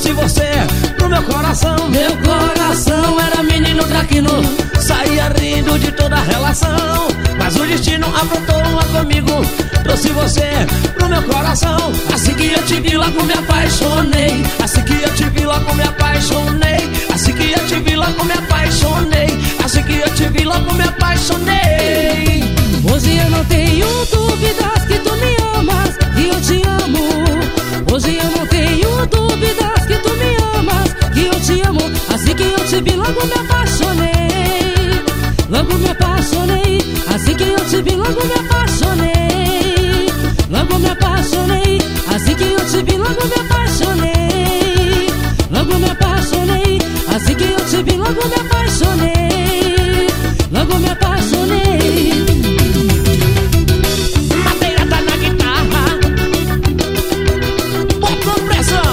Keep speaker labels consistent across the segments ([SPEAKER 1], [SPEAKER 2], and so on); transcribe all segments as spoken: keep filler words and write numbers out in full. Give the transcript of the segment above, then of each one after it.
[SPEAKER 1] trouxe você pro meu coração.
[SPEAKER 2] Meu coração era menino traquino,
[SPEAKER 1] saía rindo de toda a relação, mas o destino aprontou uma comigo. Trouxe você pro meu coração.
[SPEAKER 2] assim que eu te vi logo me apaixonei.
[SPEAKER 1] Assim que eu te vi logo me apaixonei. Assim que eu te vi logo me apaixonei. Assim que eu te vi logo me apaixonei.
[SPEAKER 2] Hoje eu não tenho dúvidas que tu me amas, que eu te amo. Hoje eu não tenho dúvidas que tu me amas, que eu te amo. Assim que eu te vi logo me apaixonei. Logo me apaixonei. Assim que eu te vi logo me apaixonei. Logo me apaixonei. Assim que eu te vi logo me apaixonei. Logo me apaixonei. Assim que eu te vi logo me apaixonei. Logo me apaixonei.
[SPEAKER 1] Madeira tá na guitarra, bota pressão.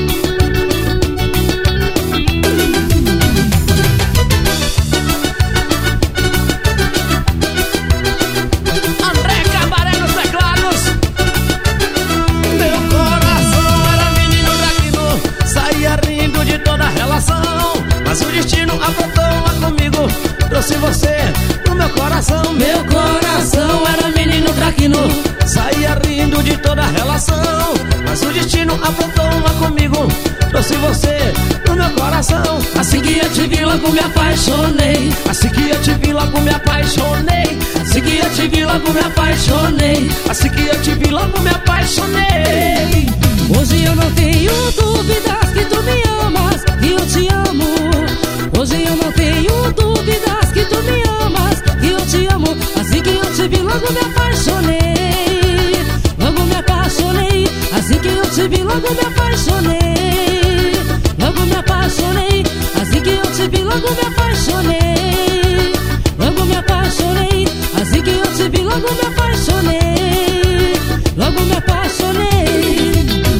[SPEAKER 1] André Cabaré nos teclados. Meu coração era menino traquino, saía rindo de toda a relação, mas o destino aprontou uma comigo. Trouxe você pro meu coração.
[SPEAKER 2] Meu coração era menino traquino,
[SPEAKER 1] saía rindo de toda a relação, mas o destino aprontou uma comigo. Trouxe você pro meu coração.
[SPEAKER 2] assim que eu te vi logo me apaixonei.
[SPEAKER 1] Assim que eu te vi logo me apaixonei.
[SPEAKER 2] Assim que eu te vi logo me apaixonei.
[SPEAKER 1] Assim que eu te vi logo me apaixonei.
[SPEAKER 2] Hoje eu não tenho dúvidas que tu me amas, que eu te amo. Hoje eu não tenho dúvidas que tu me amas, que eu te amo. Assim que eu te vi logo me apaixonei. Logo me apaixonei. Assim que eu te vi logo me apaixonei. Logo me apaixonei. Assim que eu te vi logo me apaixonei. Logo me apaixonei. Assim que eu te vi logo me apaixonei. Logo me apaixonei.